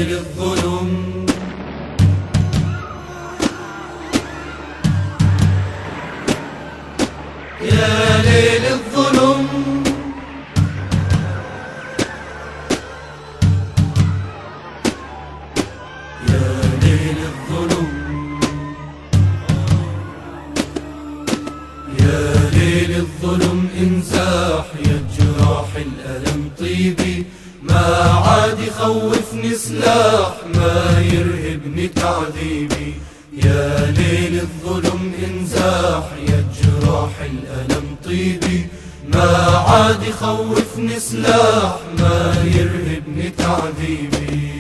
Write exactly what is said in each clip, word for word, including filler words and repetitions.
ليل الظلم يا ليل الظلم يا ليل الظلم يا ليل الظلم انزاح يا جراح الألم طيبي ما عاد يخوفني سلاح ما يرهبني تعذيبي يا ليل الظلم انزاح يا جراح الألم طيبي ما عاد يخوفني سلاح ما يرهبني تعذيبي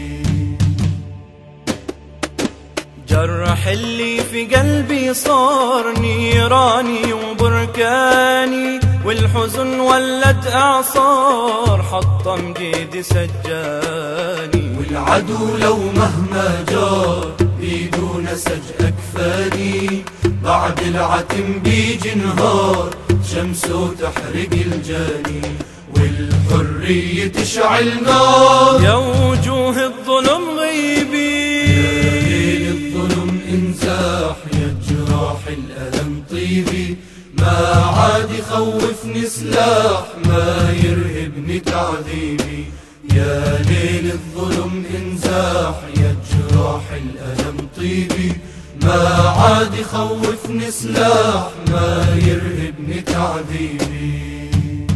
جرح اللي في قلبي صار نيراني وبركاني والحزن ولد اعصار حطم جيدي سجاني والعدو لو مهما جار بيدو نسج أكفاني بعد العتم بيجي نهار شمسه تحرق الجاني والحرية تشعل نار يا وجوه الظلم غيبي يا ليل الظلم انزاح يا جراح الألم طيبي ما عاد يخوفني سلاح ما يرهبني تعذيبي يا ليل الظلم انزاح يا جراح الألم طيبي ما عاد يخوفني سلاح ما يرهبني تعذيبي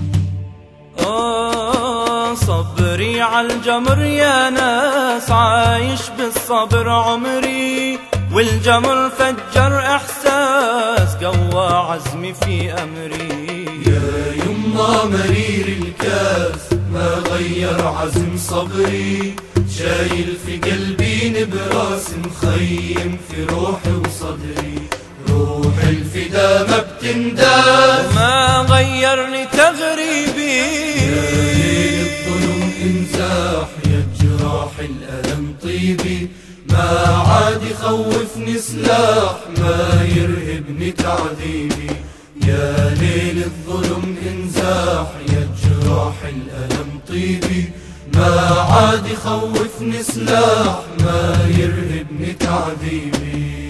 آه صبري عالجمر يا ناس عايش بالصبر عمري والجمر فجر إحساس قوى عزمي في أمري يا يما مرير الكاس ما غير عزم صبري شايل في قلبي نبراس مخيم في روحي وصدري روح الفدا ما بتنداس ما غيرني تغريبي يا ليل الظلم انزاح يا جراح الألم طيبي ما عاد يخوفني سلاح ما يرهبني تعذيبي يا ليل الظلم انزاح يا جراح الألم طيبي ما عاد يخوفني سلاح ما يرهبني تعذيبي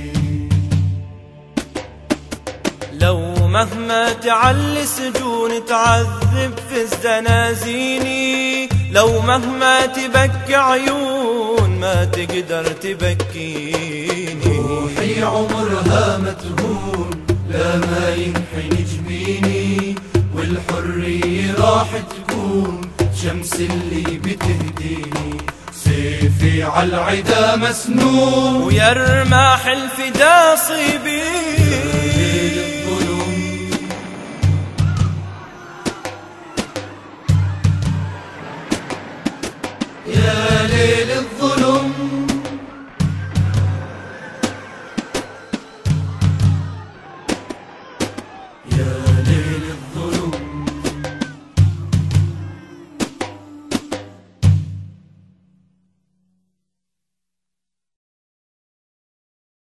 لو مهما تعلي سجون تعذب في الزنازيني لو مهما تبكي عيون ما تقدر تبكيني روحي عمرها ما تهون لا ما ينحني جبيني والحرية راح تكون شمس اللي بتهديني سيفي عالعدا مسنون ويا رماح الفدا صيبي